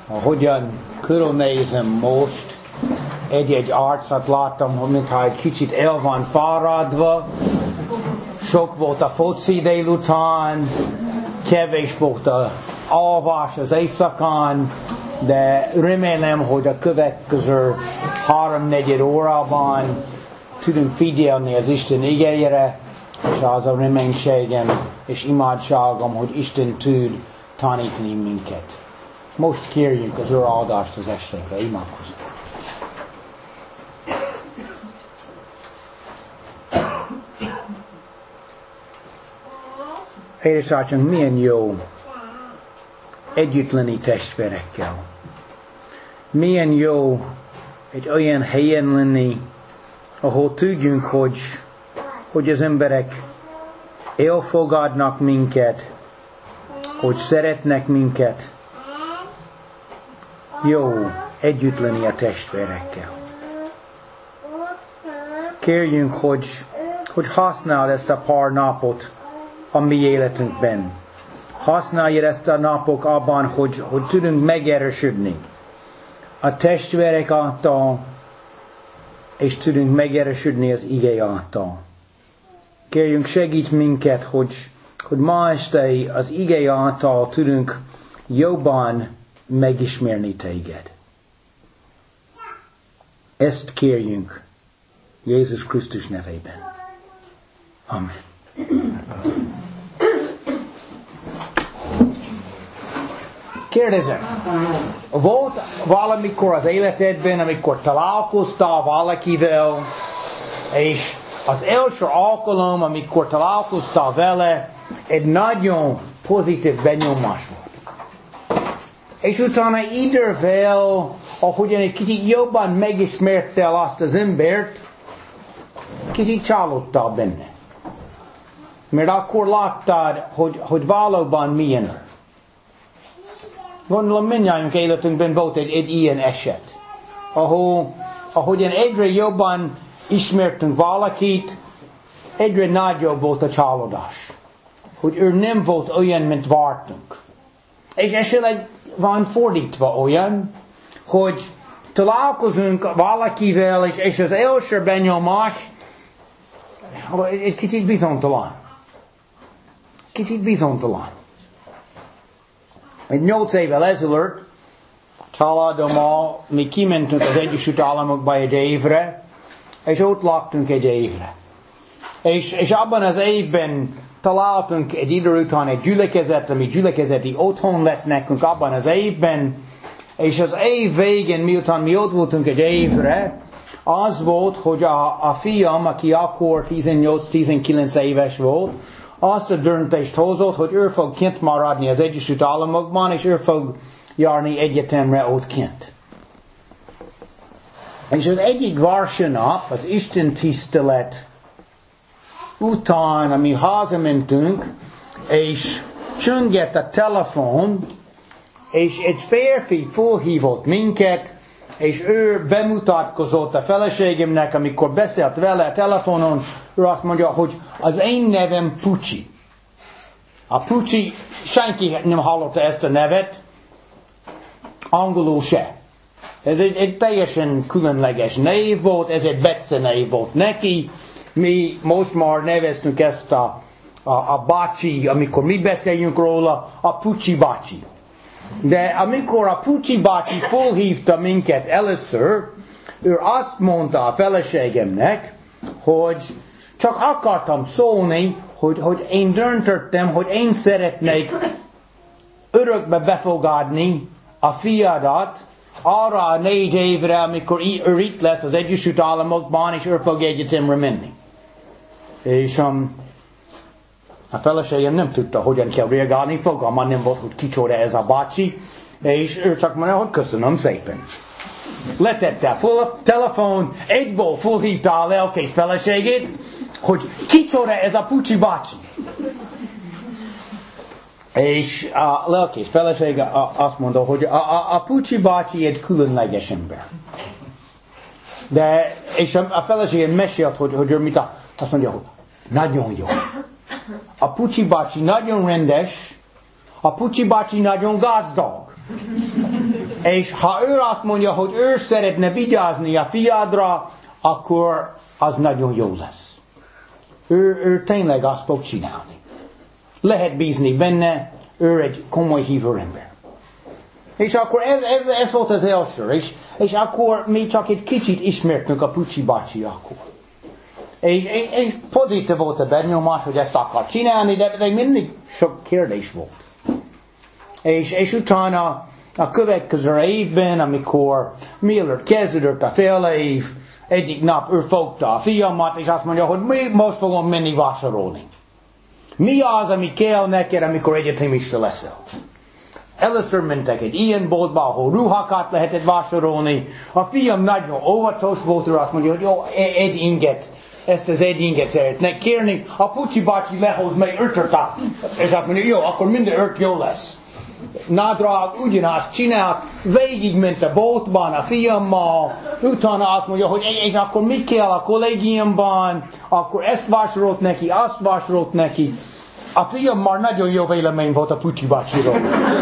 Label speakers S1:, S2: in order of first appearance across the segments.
S1: Ahogyan körülnézem most, egy-egy arcot láttam, mintha egy kicsit el van fáradva. Sok volt a foci délután, kevés volt a alvás az éjszakán, de remélem, hogy a következő 3-4 órában tudunk figyelni az Isten igéjére, és az a reménységem és imádságom, hogy Isten tud tanítani minket. Most kérjünk az Úr áldást az estékre, imádkozzunk. Édesatyánk, milyen jó együtt lenni testvérekkel. Milyen jó egy olyan helyen lenni, ahol tudjunk, hogy az emberek elfogadnak minket, hogy szeretnek minket. Jó együtt lenni a testvérekkel. Kérjünk, hogy használd ezt a pár napot a mi életünkben. Használj ezt a napok abban, hogy tudunk megerősödni a testvérek által, és tudunk megerősödni az ige által. Kérjünk, segíts minket, hogy ma este az ige által tudunk jobban megismerni téged. Ezt kérjünk Jézus Krisztus nevében. Amen. Kérdezem, volt valamikor az életedben, amikor találkoztál valakivel, és az első alkalom, amikor találkoztál vele, egy nagyon pozitív benyomás volt. És utána idővel, ahogyan egy kicsit jobban megismertél azt az embert, kicsit csalódtál benne. Mert akkor láttad, hogy valóban milyen ő. Gondolom mindnyájunk életünkben volt egy ilyen eset, ahogyan egyre jobban ismertünk valakit, egyre nagyobb volt a csalódás. Hogy ő nem volt olyan, mint vártunk. És esetleg van fordítva olyan, hogy találkozunk valakivel, és az első benyomás egy kicsit bizonytalan. Kicsit bizonytalan. Egy 8 évvel ezelőtt családommal mi kimentünk az Egyesült Államokba egy évre, és ott laktunk egy évre. És abban az évben találtunk egy idő után egy gyülekezet, ami gyülekezeti otthon lett nekünk abban az évben, és az év végén, miután mi ott voltunk egy évre, az volt, hogy a fiam, aki akkor 18-19 éves volt, azt a döntést hozott, hogy ő fog kint maradni az Egyesült Államokban, és ő fog járni egyetemre ott kint. És az egyik vasárnap, az Isten tisztelet után, ami hazamentünk, és csöngett a telefon, és egy férfi felhívott minket, és ő bemutatkozott a feleségemnek, amikor beszélt vele a telefonon, ő azt mondja, hogy az én nevem Pucsi. A Pucsi, senki nem hallotta ezt a nevet, angolul se. Ez egy teljesen különleges név volt, ez egy becenév volt neki. Mi most már neveztünk ezt a bácsi, amikor mi beszéljünk róla, a Pucsi bácsi. De amikor a Pucsi bácsi felhívta minket először, ő azt mondta a feleségemnek, hogy csak akartam szólni, hogy én döntöttem, hogy én szeretnék örökbe befogadni a fiadat arra a 4 évre, amikor ő itt lesz az Egyesült Államokban, és ő fog egyetemre menni. És a feleségem nem tudta, hogyan kell reagálni, fogalma nem volt, hogy kicsoda ez a bácsi, és ő csak mondja, hogy köszönöm szépen. Letette fel a telefon, egyből felhívta a lelkész feleségét, hogy kicsoda ez a Pucsi bácsi. És a lelkész felesége azt mondta, hogy a Pucsi bácsi egy különleges ember. De, és a feleségem mesélt, hogy ő mit azt mondja, hogy nagyon jó. A Pucsi bácsi nagyon rendes, a Pucsi bácsi nagyon gazdag. És ha ő azt mondja, hogy ő szeretne vigyázni a fiadra, akkor az nagyon jó lesz. Ő tényleg azt fog csinálni. Lehet bízni benne, ő egy komoly hívő ember. És akkor ez volt az első. És akkor mi csak egy kicsit ismertünk a Pucsi bácsi akkor. És pozitív volt a benyomás, hogy ezt akar csinálni, de mindig sok kérdés volt. És utána a következő évben, amikor mielőtt kezdődött a fél év, egyik nap ő fogta a fiamat, és azt mondja, hogy mi most fogom menni vásárolni. Mi az, ami kell neked, amikor egyetemista leszel? Először mentek egy ilyen boltba, ahol ruhákat lehetett vásárolni. A fiam nagyon óvatos volt, azt mondja, hogy jó, egy inget. Ezt az egy inget szeretnek kérni. A Pucsi bácsi lehoz meg ötöt, és azt mondja, jó, akkor minden öt jó lesz. Nadrág ugyanazt csinált, végigment a boltban a fiammal, utána azt mondja, hogy és akkor mi kell a kollégiumban, akkor ezt vásárolt neki, azt vásárolt neki. A fiam már nagyon jó vélemény volt a Pucsi bácsiról.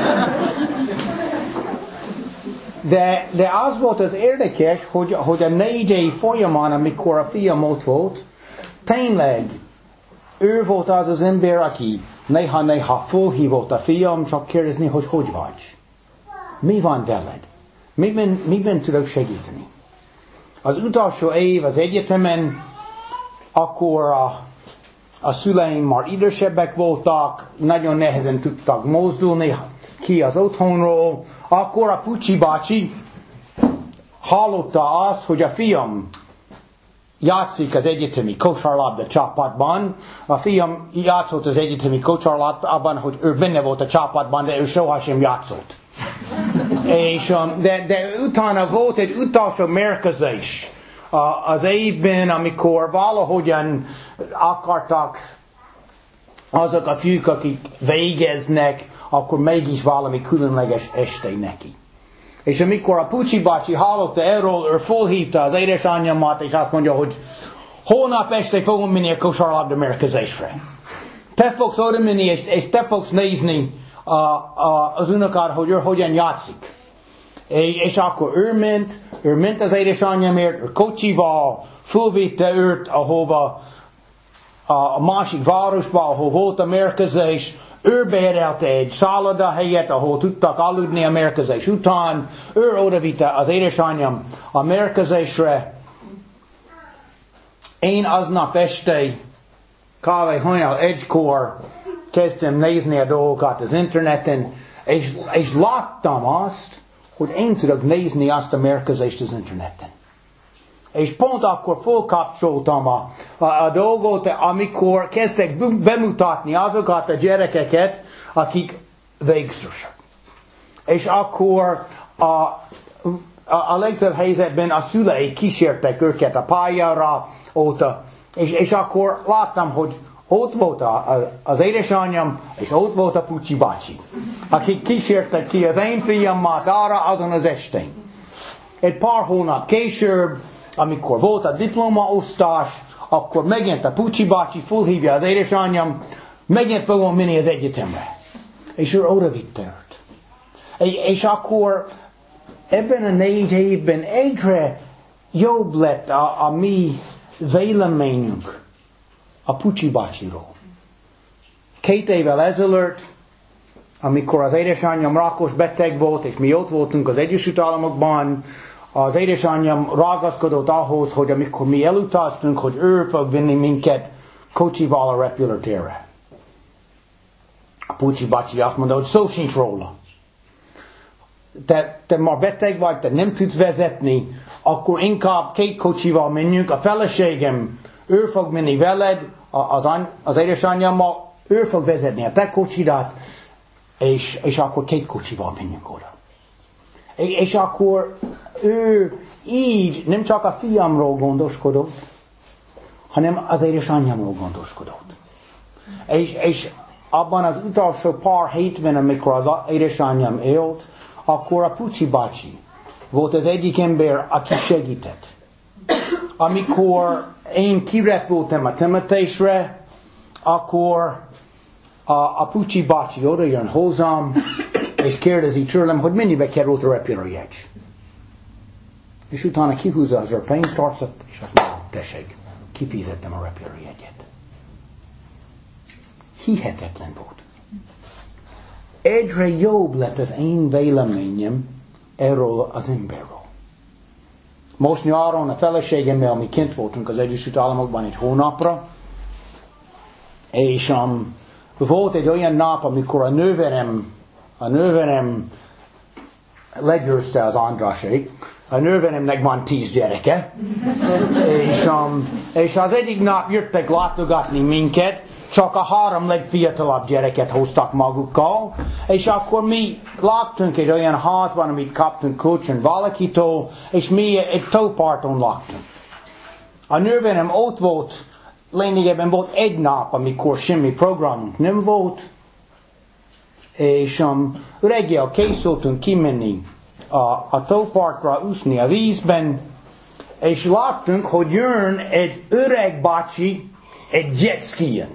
S1: De az volt az érdekes, hogy a 4 év folyamán, amikor a fiam ott volt, tényleg ő volt az ember, aki néha fölhívott a fiam, csak kérdezni, hogy vagy. Mi van veled? Miben tudok segíteni? Az utolsó év az egyetemen, akkor a szüleim már idősebbek voltak, nagyon nehezen tudtak mozdulni ki az otthonról, akkor a Pucsi bácsi hallotta azt, hogy a fiam játszik az egyetemi kosárlabda csapatban. A fiam játszott az egyetemi kosárlabdában, hogy ő benne volt a csapatban, de ő sohasem játszott. És, de utána volt egy utolsó mérkőzés az évben, amikor valahogyan akartak azok a fiúk, akik végeznek, akkor mégis valami különleges este neki. És amikor a Pucsi bácsi hallotta erről, ő felhívta az édesanyjamat, és azt mondja, hogy holnap este fogom menni a kosárlabda mérkőzésre. Te fogsz oda menni, és te fogsz nézni az unokád, hogy ő hogyan játszik. És akkor ő ment az édesanyjamért, ő kocsival fölvitte őt, ahova a másik városba, ahol volt a mérkőzés. Ő berelte egy szállodahelyet, ahol tudtak aludni a mérkőzés után. Ő odavitte az édesanyám a mérkőzésre. Én aznap este kávé hajnal 1-kor kezdtem nézni a dolgokat az interneten, és láttam azt, hogy én tudok nézni azt a mérkőzést az interneten. És pont akkor felkapcsoltam a dolgot, amikor kezdtek bemutatni azokat a gyerekeket, akik végzősök. És akkor a legtöbb helyzetben a szüleik kísértek őket a pályára, és akkor láttam, hogy ott volt az édesanyám, és ott volt a Pucsi bácsi, akik kísértek ki az én fiamat arra azon az estén. Egy pár hónap később, amikor volt a diplomaosztás, akkor megint a Pucsi bácsi fölhívja az édesanyám, megint fogom menni az egyetemre. És ő oda vitte őt. És akkor ebben a 4 évben egyre jobb lett a mi véleményünk a Pucsi bácsiról. 2 évvel ezelőtt, amikor az édesanyám rákos beteg volt, és mi ott voltunk az Egyesült Államokban, az édesanyám ragaszkodott ahhoz, hogy amikor mi elutaztunk, hogy ő fog vinni minket kocsival a repülőtérre. A Pucsi bácsi azt mondta, hogy szó sincs róla. Te már beteg vagy, te nem tudsz vezetni, akkor inkább 2 kocsival menjünk. A feleségem, ő fog menni veled, az édesanyámmal, ő fog vezetni a te kocsidat, és akkor 2 kocsival menjünk oda. És akkor ő így nem csak a fiamról gondoskodott, hanem az édesanyjámról gondoskodott. És abban az utolsó pár hétben, amikor az édesanyám élt, akkor a Pucsi bácsi volt az egyik ember, aki segített. Amikor én kirepültem a temetésre, akkor a Pucsi bácsi oda jön hozzám, és kérdezi tőlem, hogy mennyibe került a repülőjegy. És utána kihúzza az a pénztárcát, és azt mondja, tessék, kifizettem a repülőjegyet. Hihetetlen volt. Egyre jobb lett az én véleményem erről az emberről. Most nyáron a feleségemmel mi kint voltunk az Egyesült Államokban egy hónapra, és volt egy olyan nap, amikor a nőverem legyőzte az Andrásék. A nőveremnek van 10 gyereke, és az egyik nap jöttek látogatni minket, csak a 3 legfiatalabb gyereket hoztak magukkal, és akkor mi laktunk egy olyan házban, amit kaptunk kölcsön valakitől, és mi egy tóparton laktunk. A nőverem ott volt, lényegében volt egy nap, amikor semmi programunk nem volt, és reggel készültünk kimenni a tópartra úszni a vízben, és láttunk, hogy jön egy öreg bácsi egy jetskien.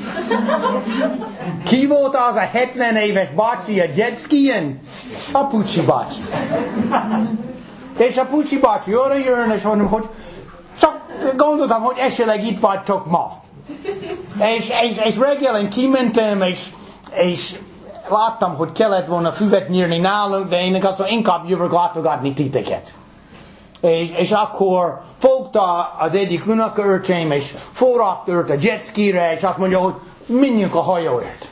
S1: Ki volt az a 70 éves bácsi a jetskien? A Pucsi bácsi. És a Pucsi bácsi arra jön, és mondom, hogy csak gondoltam, hogy esetleg itt vagytok ma. És reggelen kimentem, és láttam, hogy kellett volna füvet nyírni nálunk, de én azt mondom, inkább jövök látogatni titeket. És akkor fogta az egyik unokaöccsém, és forrakt őt a jetskire, és azt mondja, hogy menjünk a hajóért.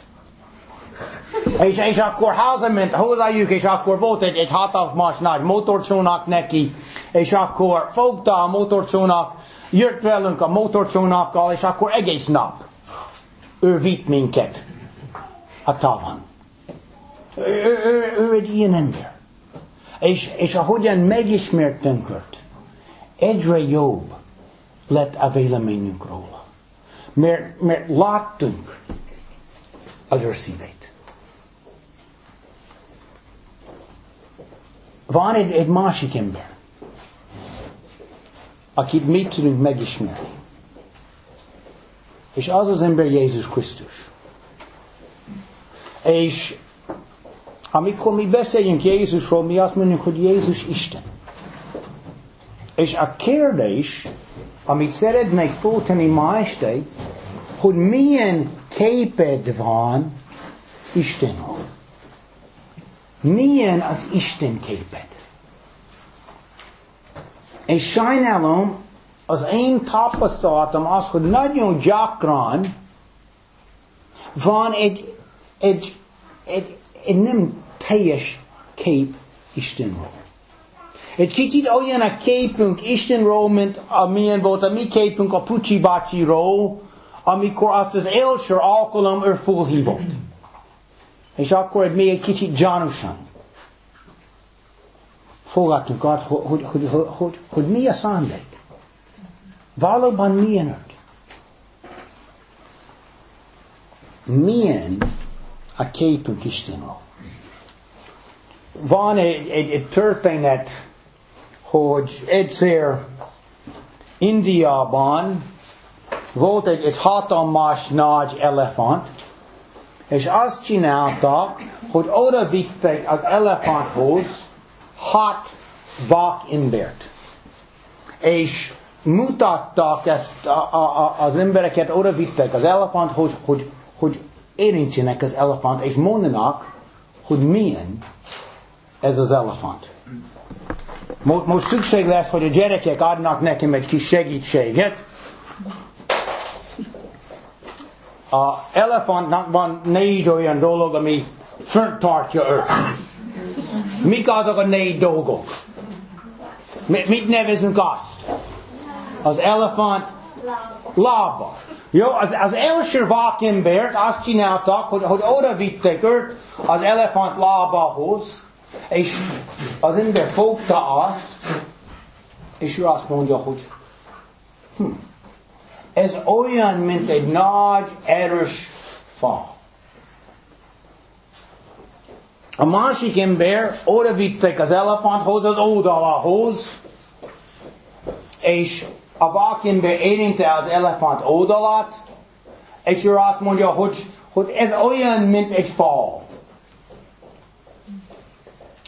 S1: És akkor hazament hozzájuk, és akkor volt egy hatalmas nagy motorcsónak neki, és akkor fogta a motorcsónak, jött velünk a motorcsónakkal, és akkor egész nap ő vitt minket a tavon. Ő egy ilyen ember. És ahogyan megismertünk őt, egyre jobb lett a véleményünk róla. Mert láttunk az ő szívét. Van egy másik ember, akit mi tudunk megismerni. És az az ember Jézus Krisztus. És amikor mi beszéljünk Jézusról, mi azt mondjuk, hogy Jézus Isten. És a kérdés, amit szeretnék föltenni ma este, hogy milyen képed van Istenről. Milyen az Isten képed? És sajnálom, az én tapasztalatom az, hogy nagyon gyakran van egy nem teljes kép Istenről. Egy kicsit olyan a képünk Istenről, mint amilyen volt a mi képünk a Pucsi bácsiról, amikor azt az első alkalom ő fölhívott. És akkor még egy kicsit gyanúsan fogadtunk át, hogy mi a szándék. Valóban milyen őt? Milyen a képünk Istenről? Van egy történet, hogy egyszer Indiában volt egy hatalmas nagy elefánt, és azt csináltak, hogy oda vitték az elefánthoz 6 vak embert. És mutattak ezt az embereket, oda vitték az elefánthoz, hogy érintsenek az elefánt, és mondanak, hogy milyen ez az elefánt. Most szükség lesz, hogy a gyerekek adnak nekem egy kis segítséget. A elefántnak van 4 olyan dolog, ami fönt tartja őt. Mik azok a 4 dolgok? Mit nevezünk azt? Az elefánt lába. Jó, az első vakembert azt csináltak, hogy oda vitték őt az elefánt lábához, és az ember fogta azt, és ő azt mondja, hogy ez olyan, mint egy nagy, erős fa. A másik ember oda vitték az elefánthoz, az oldalához, és a vakember érinte az elefánt oldalát, és ő azt mondja, hogy ez olyan, mint egy fal.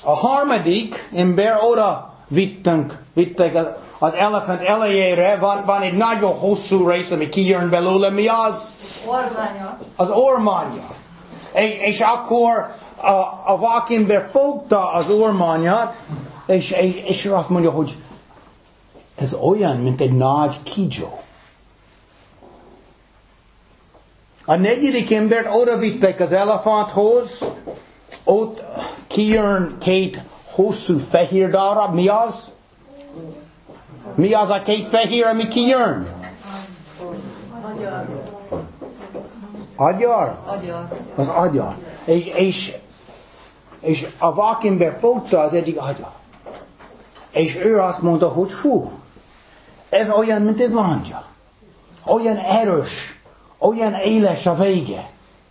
S1: A harmadik ember oda vittek az elefánt elejére, van egy nagyon hosszú rész, ami kijön belőle, mi az?
S2: Ormánya.
S1: Az ormánya. És akkor a vakember fogta az ormányát, és azt mondja, hogy ez olyan, mint egy nagy kígyó. A negyedik embert oda vittek az elefánthoz, ott kijön két hosszú fehér darab, mi az? Mi az a két fehér, ami kijön? Agyar? Az agyar. És a vakember fogta az egyik agyar. És ő azt mondta, hogy fú, ez olyan, mint egy lángya. Olyan erős, olyan éles a vége.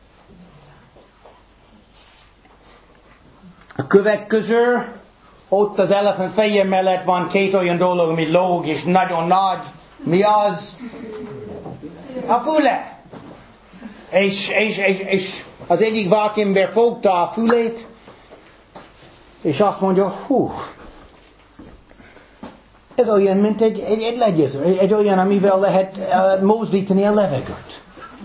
S1: A következő, ott az elefánt feje mellett van két olyan dolog, ami lóg és nagyon nagy. Mi az? A füle. És az egyik vakember fogta a fülét, és azt mondja, hú, ez olyan, mint egy legyező, egy olyan, amivel lehet mozdítani a levegőt.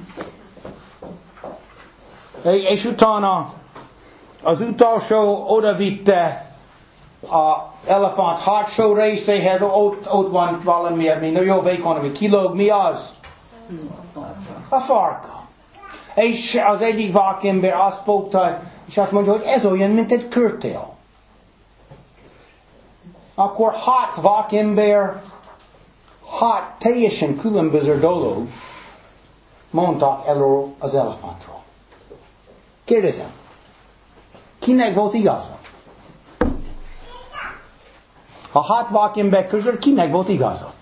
S1: És utána az utolsó oda vitte az elefánt hátsó részéhez, ott van valami, ami nagyon vékony, ami kilóg, mi az? A farka. És az egyik vakember azt fogta, és azt mondja, hogy ez olyan, mint egy körtél. Akkor 6 vakember, 6 teljesen különböző dolog mondtak erről az elefántról. Kérdezem, kinek volt igaza? A 6 vakember közül kinek volt igaza?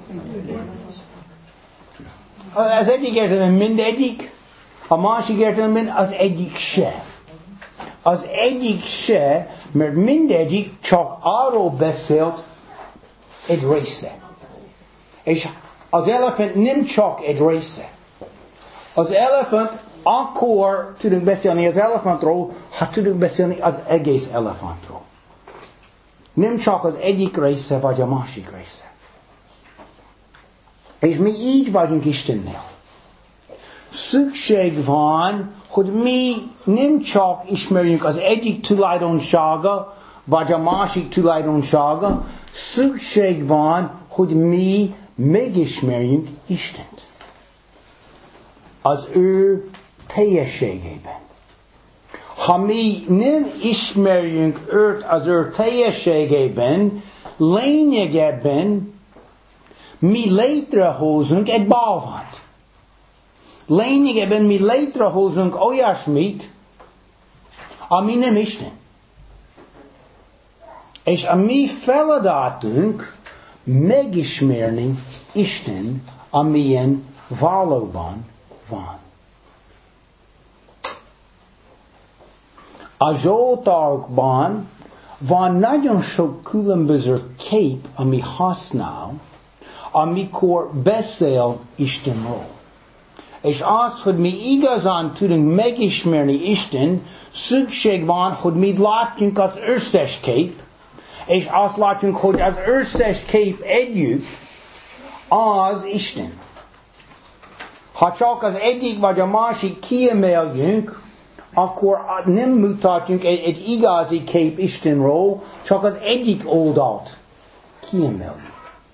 S1: Az egyik értelemben mindegyik, a másik értelemben az egyik se. Az egyik se, mert mindegyik csak arról beszélt egy része. És az elefánt nem csak egy része. Az elefánt, akkor tudunk beszélni az elefántról, ha tudunk beszélni az egész elefántról. Nem csak az egyik része, vagy a másik része. És mi így vagyunk Istennél. Szükség van, hogy mi nem csak ismerjünk az egyik tulajdonsága, vagy a másik tulajdonsága, szükség van, hogy mi megismerjünk Istent. Az ő teljességében. Ha mi nem ismerjünk őt az ő teljességében, lényegében mi létrehozunk egy bálványt. Lényegében mi létrehozunk olyasmit, ami nem Isten. És a mi feladatunk megismerni Isten, amilyen valóban van. A Zsoltárokban van nagyon sok különböző kép, ami használ, amikor beszél Istenről. És az, hogy mi igazán tudunk megismerni Isten, szükség van, hogy mi látjunk az összes kép, és azt látjunk, hogy az összes kép együtt az Isten. Ha csak az egyik vagy a másik kiemeljünk, akkor nem mutatjunk egy igazi kép Istenről, csak az egyik oldalt kiemeljük.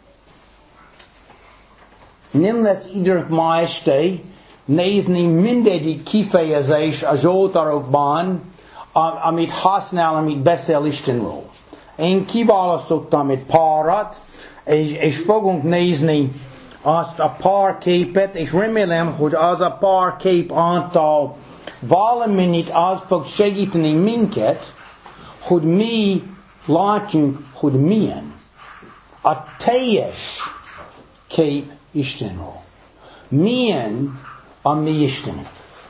S1: Nem lesz időnk ma este nézni mindegyik kifejezés a Zsoltárokban, amit használ, amit beszél Istenről. Én kiválasztottam egy párat, és fogunk nézni azt a pár képet, és remélem, hogy az a pár kép által valamennyit az fog segíteni minket, hogy mi látjunk, hogy milyen a teljes kép Istenről. Milyen a mi Istenünk.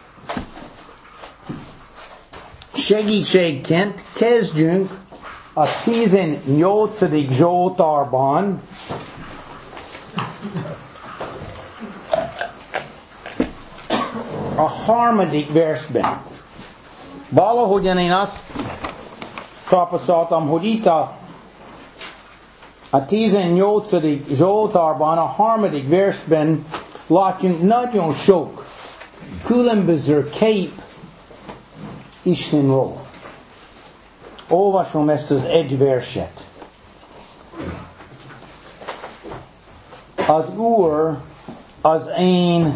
S1: Segítségként kezdjünk a 18. Zsoltárban, a 3. versben. Valahogyan én azt tapasztaltam, hogy itt a 18. Zsoltárban, a 3. versben látjunk nagyon sok különböző kép Istenről. Olvasom ezt az egy verset. Az Úr az én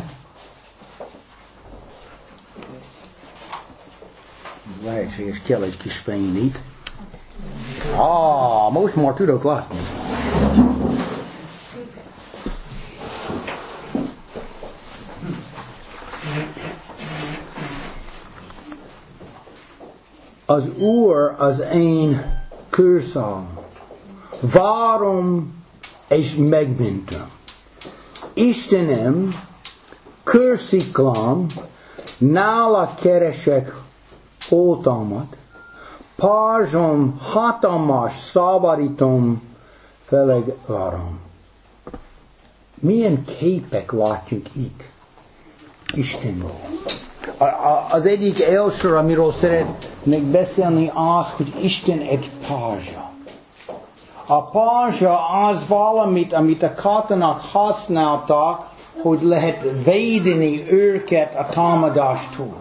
S1: lehetséges, kell egy kis fény itt. Most már tudok látni. Az Úr az én kőszám. Várom és megmentem. Istenem, kősziklám, nála keresek oltalmat. Pázsom, hatalmas, szabadítom, feleg várom. Milyen képek látjuk itt Istenről? Az egyik első, amiről szeretnék beszélni, az, hogy Isten egy pázsa. A pázsa az valamit, amit a katonák használtak, hogy lehet védeni őket a támadástól.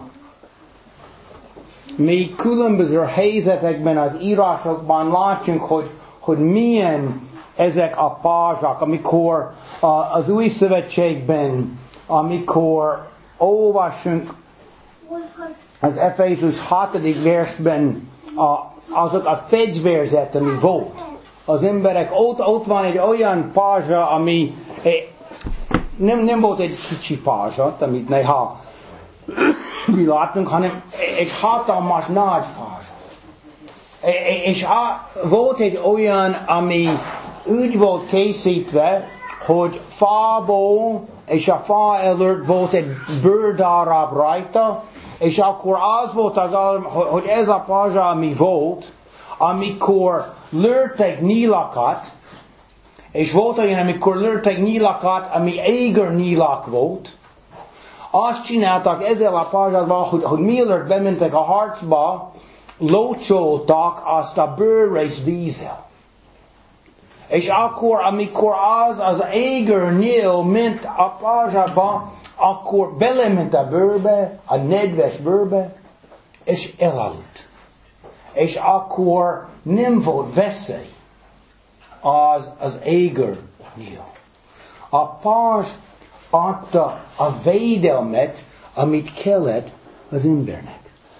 S1: Mi különböző helyzetekben az írásokban látjuk, hogy milyen ezek a pázsák, amikor az új szövetségben, amikor olvasunk az Efézus 6. versben azok a fegyverzet, ami volt. Az emberek, ott van egy olyan pázsa, ami nem volt egy kicsi pázsa, amit néha mi látunk, hanem egy hatalmas nagy pázsa. És volt egy olyan, ami úgy volt készítve, hogy fából, és a fa előtt volt egy bőrdarab rajta, és akkor az volt hogy ez a pázsa, ami volt, amikor lőttek nyílakat, és volt olyan, amikor lőttek nyílakat, ami éger nyílak volt, azt csináltak ezzel a pázsával, hogy mielőtt bementek a harcba, locsoltak azt a bőrrész vízzel. És akkor, amikor az éger nyíl ment a pázsába, akkor belement a bőrbe, a nedves bőrbe, és elaludt. És akkor nem volt veszély az éger nyíl. A pázs adta a védelmet, amit kellett az embernek.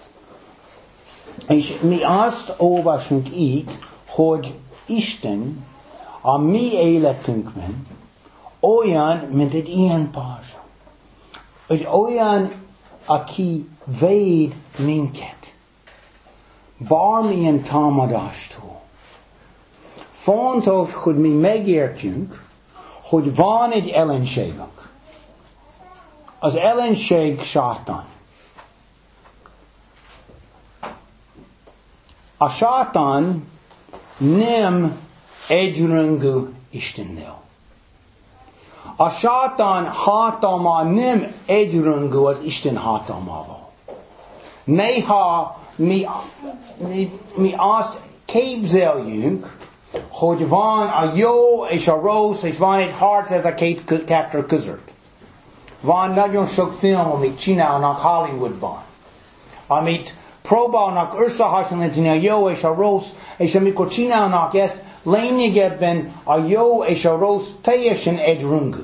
S1: És mi azt olvasunk itt, hogy Isten a mi életünkben olyan, mint egy ilyen pázsa. Egy olyan, aki véd minket. Bármilyen támadástól. Fontos, hogy mi megértjünk, hogy van egy ellenségünk. Az ellenség sátán. A sátán nem egyrangú Istennel. A sátán hatalma nem egyrangú az Isten hatalmával. Néha mi azt képzeljünk, hogy van a jó és a rossz, és van egy harc ez a két karakter között. Van nagyon sok film, amit csinálnak Hollywoodban, amit próbálnak összehasonlítani a jó és a rossz, és amikor csinálnak ezt, lényegében a jó és a rossz teljesen egyrangú.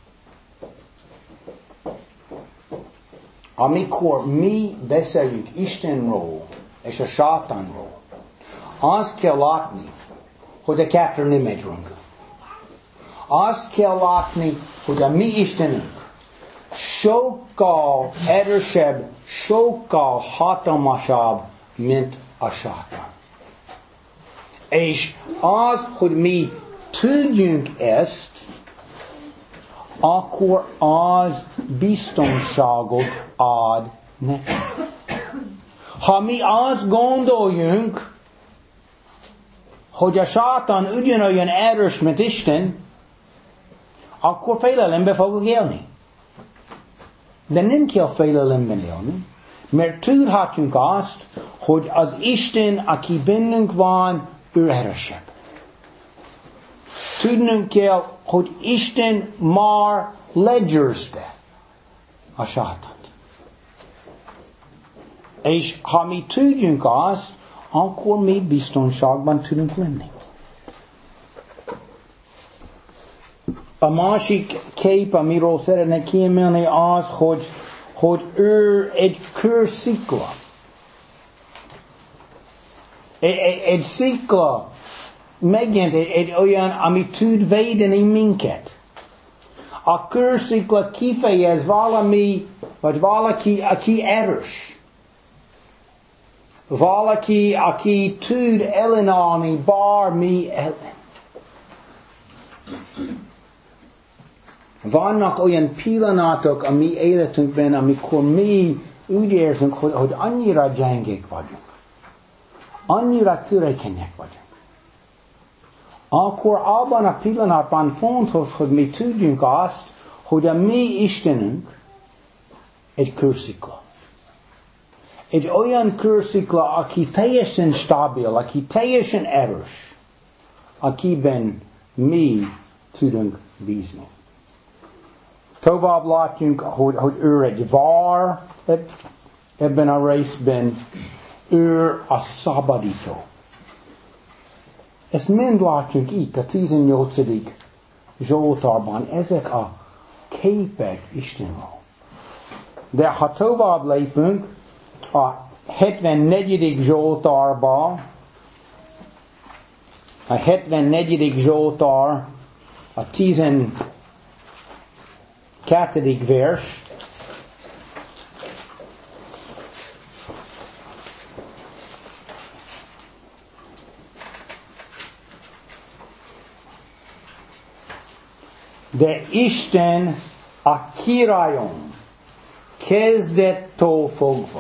S1: Amikor mi beszélünk Istenről és a sátánról, azt kell látni, hogy a kettő nem egyrangú. Azt kell látni, hogy a mi Istenünk sokkal erősebb, sokkal hatalmasabb, mint a sátán. És az, hogy mi tudjunk ezt, akkor az biztonságot ad nekünk. Ha mi azt gondoljunk, hogy a sátán ugyanolyan erős, mint Isten, akkor félelembe fogunk élni. De nem kell félelemben élni, mert tudhatjuk azt, hogy az Isten, aki bennünk van, ő erősebb. Tudnunk kell, hogy Isten már legyőzte a sátánt. És ha mi tudjunk azt, akkor mi biztonságban tudunk lenni. A másik kép, amiről szeretnék kiemelni az, hogy ő egy kőszikla. Egy szikla megint egy olyan, ami tud védeni minket. A kőszikla kifejez valami, vagy valaki, aki erős. Valaki, aki tud ellenállni bármi ellen. Vannak olyan pillanatok a mi életünkben, amikor mi úgy érzünk, hogy annyira gyengék vagyunk. Annyira törékenyek vagyunk. Akkor abban a pillanatban fontos, hogy mi tudjunk azt, hogy a mi Istenünk egy kőszikla. Egy olyan kőszikla, aki teljesen stabil, aki teljesen erős, akiben mi tudunk bízni. Tovább látjunk, hogy ő egy vár ebben a részben, ő a szabadító. Ezt mind látjuk itt a 18. Zsoltárban, ezek a képek Istenről. De ha tovább lépünk, a 74. Zsoltárba, a 74. Zsoltár, a 12. vers, de Isten a királyom kezdettől fogva.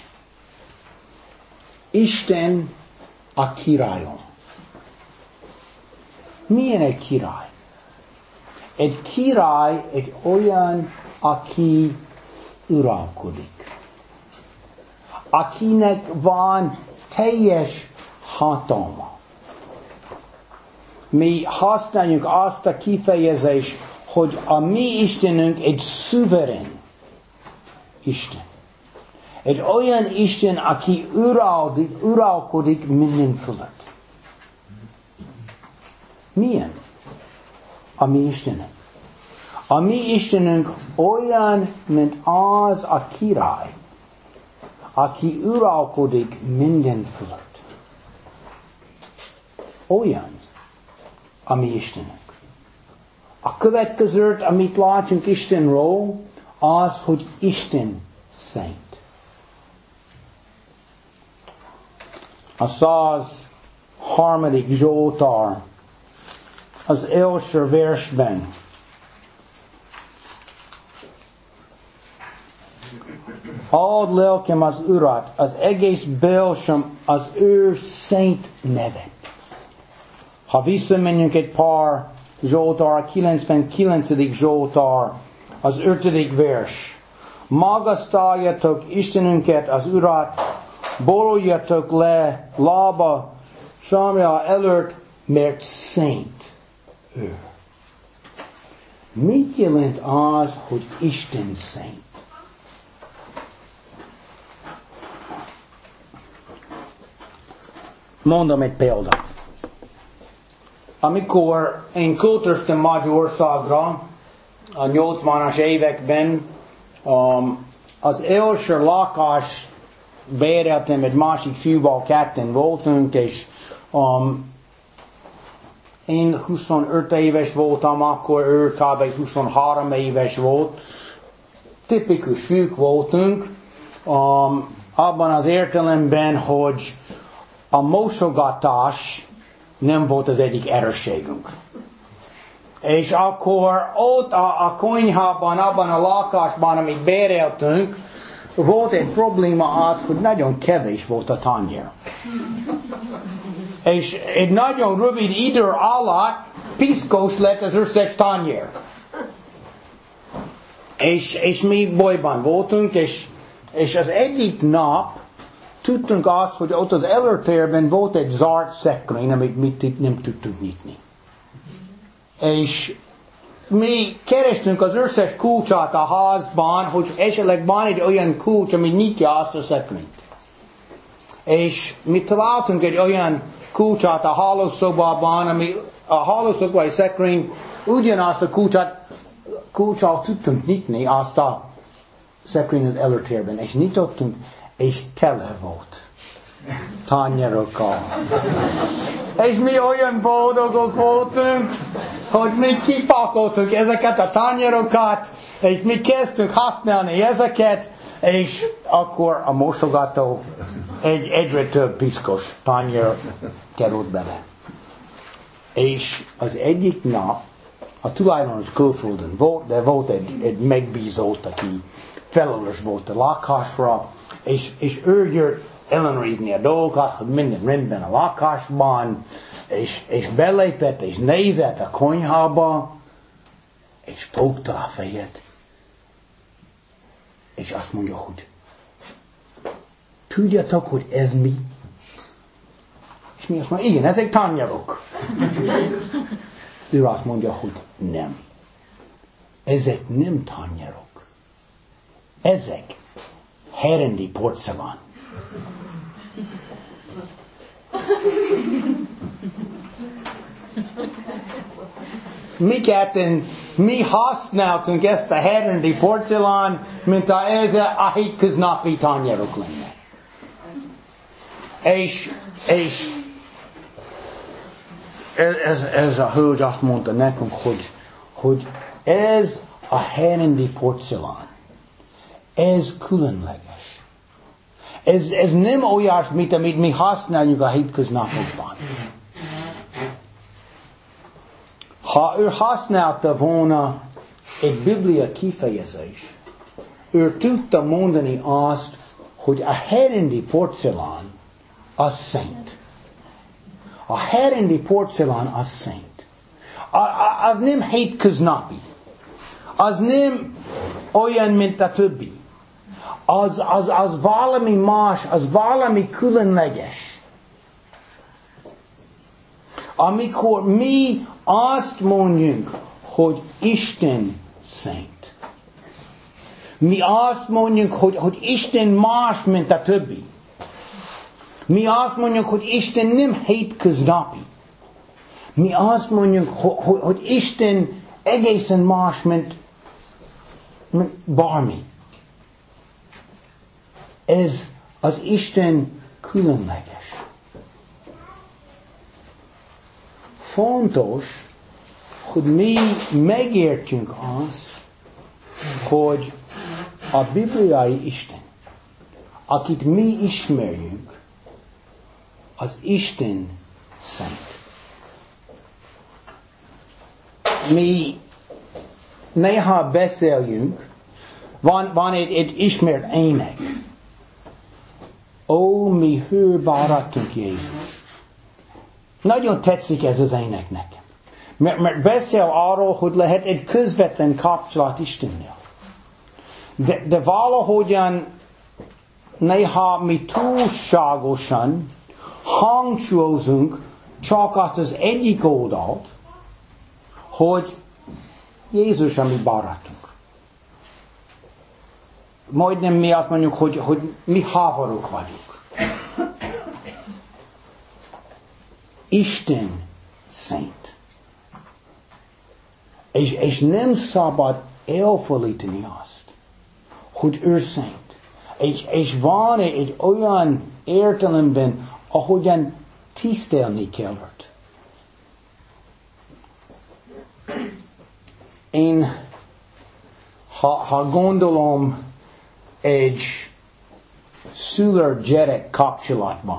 S1: Isten a királyom. Milyen egy király? Egy király egy olyan, aki uralkodik. Akinek van teljes hatalma. Mi használjuk azt a kifejezést, hogy a mi Istenünk egy szuverén Isten. Egy olyan Isten, aki uralkodik minden fölött. Milyen? A mi Istenünk. A mi Istenünk olyan, mint az a király, aki uralkodik minden fölött. Olyan a mi Istenünk. A következőt, amit látunk Istenről, az, hogy Isten szent. A 103. Zsoltár, az első versben. Áld lelkem az Urat, az egész belsőm az ő szent nevet. Ha visszamegyünk egy pár Zsoltár, 99. Zsoltár, az 5. vers. Magasztaljatok Istenünket, az Urat, boruljatok le lába sámja előtt, mert szent ő. Mit jelent az, hogy Isten szent? Mondom egy példát. Amikor én költöztem Magyarországra a 80-as években, az első lakás béreltem, egy másik fiúval, ketten voltunk, és én 25 éves voltam, akkor ő kb. 23 éves volt. Tipikus fiúk voltunk, abban az értelemben, hogy a mosogatás nem volt az egyik erősségünk. És akkor ott a konyhában, abban a lakásban, amit béreltünk, volt egy probléma az, hogy nagyon kevés volt a tányér. És egy nagyon rövid idő alatt piszkos lett az összes tányér. És mi bajban voltunk, és az egyik nap tudtunk azt, hogy ott az előtérben volt egy zárt szekrény, amit mit nem tudtunk nyitni. És mi kerestünk az összes kulcsát a házban, hogy esetleg van egy olyan kulcs, ami nyitja azt a szekrényt. És mi találtunk egy olyan kulcsát a hálószobában, ami a hálószobai szekrény ugyanazt a kulcsát tudtunk nyitni, azt a szekrény az előtérben. És nyitottunk, és tele volt tányérokkal. És mi olyan boldogok voltunk, hogy mi kipakoltuk ezeket a tányérokat, és mi kezdtünk használni ezeket, és akkor a mosogató egyre több piszkos tányér került bele. És az egyik nap a tulajdonos külföldön volt, de volt egy megbízott, aki felelős volt a lakásra, és ő jött ellenőrizni a dolgokat, hogy minden rendben a lakásban, és belépett, és nézett a konyhába, és fogta a fejet, és azt mondja, hogy tudjátok, hogy ez mi? És mi azt mondja, igen, ezek tányérok. Ő azt mondja, hogy nem. Ezek nem tányérok. Ezek herendi porcelán. Mi használtunk ezt a herendi porcelán, mint ez a hétköznapi tányérok lenne. És ez a hölgy azt mondta nekünk, hogy ez a herendi porcelán, ez különleges. Ez nem olyasmit, amit mi használjuk a hétköznapokban. Ha ő használta volna egy Biblia kifejezés, ő tudta mondani azt, hogy a herendi porcelán az szent. A herendi porcelán az szent. Az nem hétköznapi. Az nem olyan, mint a többi. Az valami más, az valami különleges. Amikor mi azt mondjuk, hogy Isten szent. Mi azt mondjuk, hogy Isten más, mint a többi. Mi azt mondjuk, hogy Isten nem hétköznapi. Mi azt mondjuk, hogy Isten egészen más, mint bármi. Ez az Isten különleges. Fontos, hogy mi megértjünk azt, hogy a bibliai Isten, akit mi ismerjünk, az Isten szent. Mi néha beszéljünk, van egy ismert ének. Ó, mi hőbáratunk Jézus. Nagyon tetszik ez az ének nekem. Mert beszél arról, hogy lehet egy közvetlen kapcsolat Istennel. De valahogyan néha mi túlságosan hangsúlyozunk csak azt az egyik oldalt, hogy Jézus a mi barátunk. Majdnem mi azt mondjuk, hogy mi háborúk vagyunk. Isten szent. És nem szabad elfelejteni azt, hogy ő szent. És van egy olyan értelemben, ahogyan tisztelni kell őt. Én, ha gondolom egy szülő-gyerek kapcsolatban,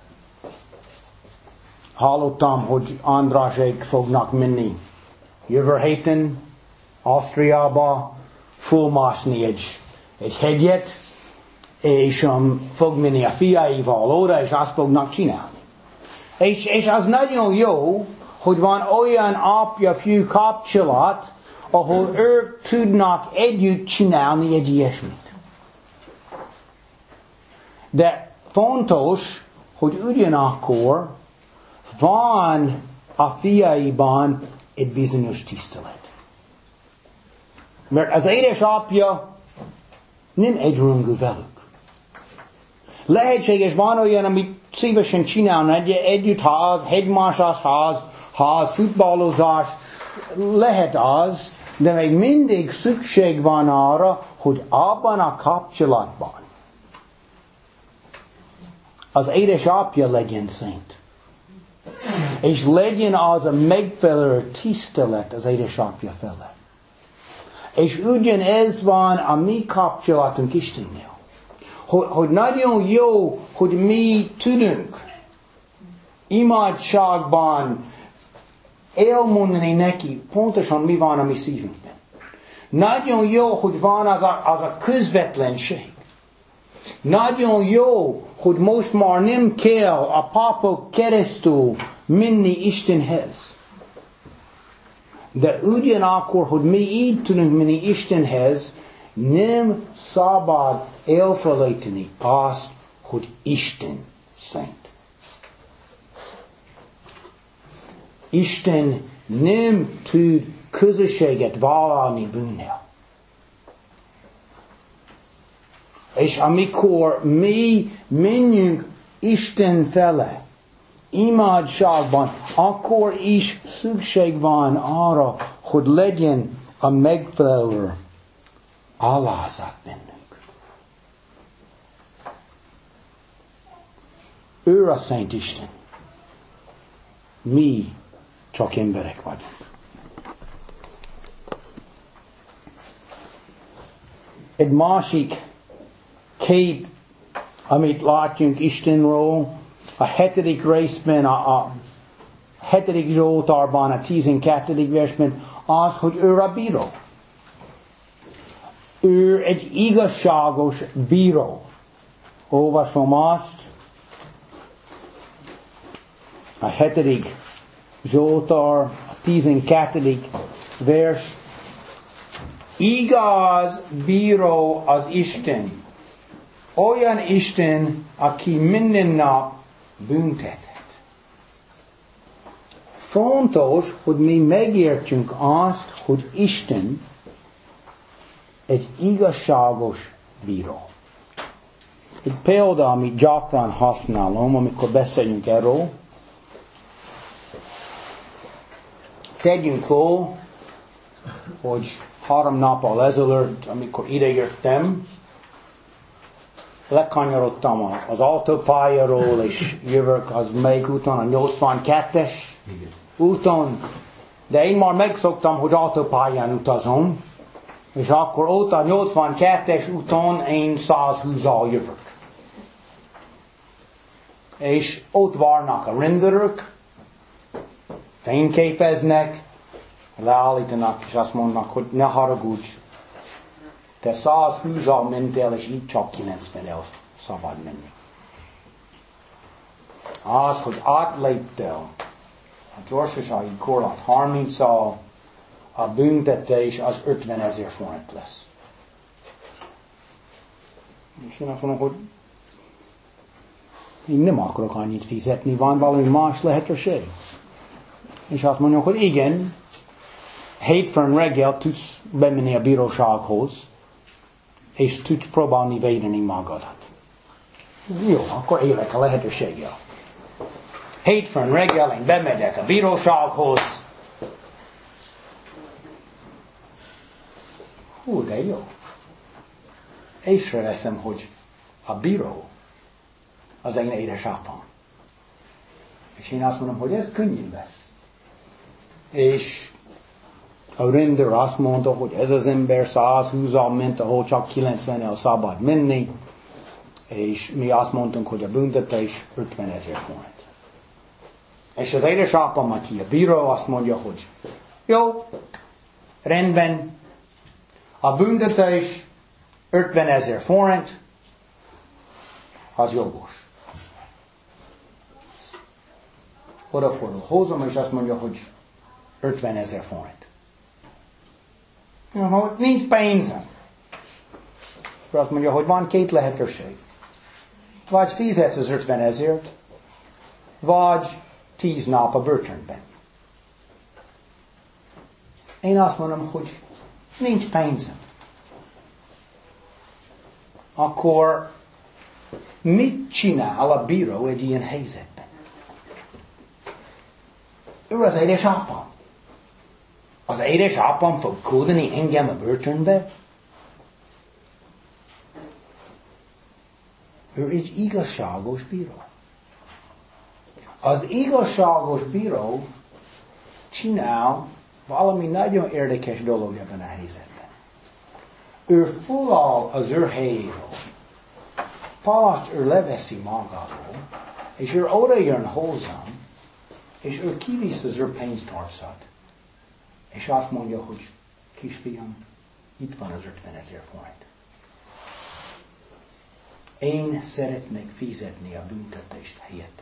S1: hallottam, hogy Andrásék fognak menni jövő héten Ausztriába fölmászni egy hegyet, és fog menni a fiaival oda, és azt fognak csinálni. És az nagyon jó, hogy van olyan apja-fiú kapcsolat, ahol ők tudnak együtt csinálni egy ilyesmit. De Fontos, hogy ugyanakkor van a fiaiban egy bizonyos tisztelet. Mert az édesapja nem egyrangú velük. Lehetséges van olyan, amit szívesen csinálnak együttház, hegymászásház, futballozás, lehet az, de még mindig szükség van arra, hogy abban a kapcsolatban az édesapja legyen szent. És legyen az a megfelelő tisztelet az édesapja fele. És ugyanez van a mi kapcsolatunk Istennel. Hogy nagyon jó, hogy mi tudunk imádságban elmondani neki pontosan mi van a mi szívünkben. Nagyon jó, hogy van az a közvetlenség. Nagyon jó, hogy most már nem kell a papok keresztül menni Istenhez. De ugyanakkor, hogy mi így tudunk menni Istenhez, nem szabad elfelejteni azt, hogy Isten szent. Isten nem tud közösséget vállalni bűnnel. És amikor mi menjünk Isten fele, imádságban, akkor is szükség van arra, hogy legyen a megfelelő alázat bennünk. Ő a Szent Isten. Mi csak emberek vagyunk. Egy másik kép, amit látjunk Istenről, a 7. részben, a 7. Zsoltárban, a 12. versben, az, hogy ő a bíró. Ő egy igazságos bíró. Olvasom azt. A 7. Zsoltár, a 12. vers. Igaz bíró az Isten. Olyan Isten, aki minden nap büntethet. Fontos, hogy mi megértsünk azt, hogy Isten egy igazságos bíró. Egy példa, amit gyakran használom, amikor beszélünk erről. Tegyünk fel, hogy 3 nappal ezelőtt, amikor idejöttem, lekanyarodtam az autópályáról, és jövök az melyik úton, a 82-es úton, de én már megszoktam, hogy autópályán utazom, és akkor ott a 82-es úton én 120-al jövök. És ott várnak a rendőrök, fényképeznek, leállítanak, és azt mondnak, hogy ne haragudj, te 120-al mentél, és így csak 90-el szabad menni. Az, hogy átléptél a gyorsasági korlát 30-al, a büntetés az 50 000 forint lesz. És én azt mondom, hogy én nem akarok annyit fizetni, van valami más lehetőség. És azt mondjuk, hogy igen, hétfőn reggel tudsz bemenni a bírósághoz, és tudsz próbálni védeni magadat. Jó, akkor élek a lehetőséggel. Hétfőn reggel én bemegyek a bírósághoz. Hú, de jó. Észreveszem, hogy a bíró az én édesapám. És én azt mondom, hogy ez könnyű lesz. És a rendőr azt mondta, hogy ez az ember 120-al ment, ahol csak 90-el szabad menni, és mi azt mondtunk, hogy a büntetés 50 000 forint. És az édesapám, aki a bíró, azt mondja, hogy jó, rendben, a büntetés 50 000 forint, az jogos. Odafordul hozzám, és azt mondja, hogy 50 000 forint. Hogy nincs pénzem. Akkor azt mondja, hogy van 2 lehetőség. vagy fizetsz az 50 ezért, vagy 10 nap a börtönben. Én azt mondom, hogy nincs pénzem. Akkor mit csinál a bíró egy ilyen helyzetben? Ő az édesapám. Az édesapám fog küldeni engem a börtönbe? Ő egy igazságos bíró. Az igazságos bíró csinál valami nagyon érdekes dolog ebben a helyzetben. Ő foglal az ő helyéről. Panaszt ő leveszi magáról, és ő oda jön hozzám, és ő kivisz az ő pénztárcát. És azt mondja, hogy kisfiam, itt van az 50 000 forint. Én szeretnék fizetni a büntetést helyetted.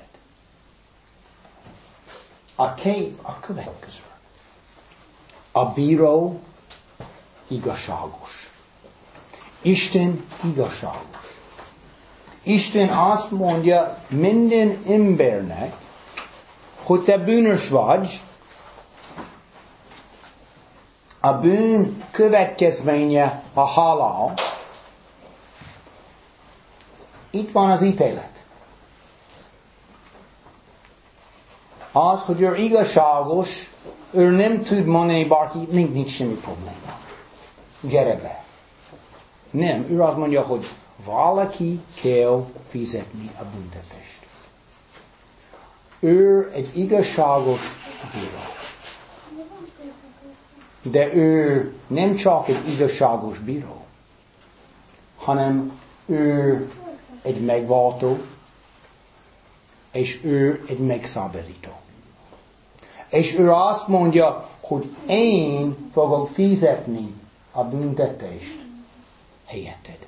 S1: A kép a következő. A bíró igazságos. Isten igazságos. Isten azt mondja minden embernek, hogy te bűnös vagy, a bűn következménye a halál. Itt van az ítélet. Az, hogy ő igazságos, ő nem tud mondani bárki, nincs semmi probléma. Gyere be. Nem, ő azt mondja, hogy valaki kell fizetni a büntetést. Ő egy igazságos bíró. De ő nem csak egy igazságos bíró, hanem ő egy megváltó, és ő egy megszabadító. És ő azt mondja, hogy én fogok fizetni a büntetést helyetted.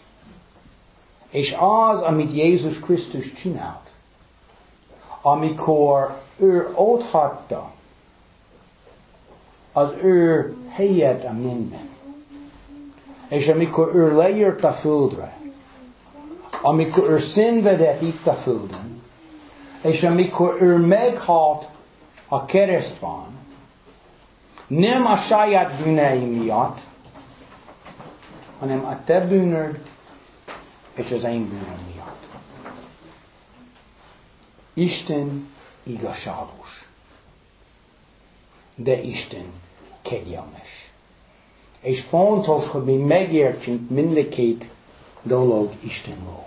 S1: És az, amit Jézus Krisztus csinált, amikor ő otthatta az ő helyet a mennyben, és amikor ő leírt a földre, amikor ő szenvedett itt a földön, és amikor ő meghalt a keresztben, nem a saját bűnei miatt, hanem a te bűnöd és az én bűnöm miatt. Isten igazságos, de Isten kegyelmes. És fontos, hogy mi megértsünk mind a két dolog Istenről.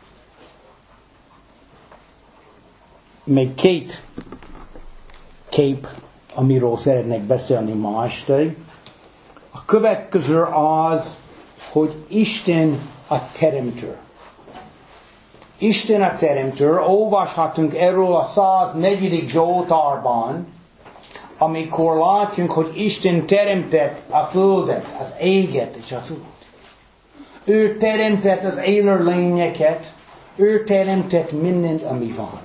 S1: Még két kép, amiről szeretnék beszélni ma este. A következő az, hogy Isten a teremtő. Isten a teremtő, olvashatunk erről a 104. Zsoltárban, amikor látjunk, hogy Isten teremtett a földet, az éget és a földet. Ő teremtett az élő lényeket, ő teremtett mindent, ami van.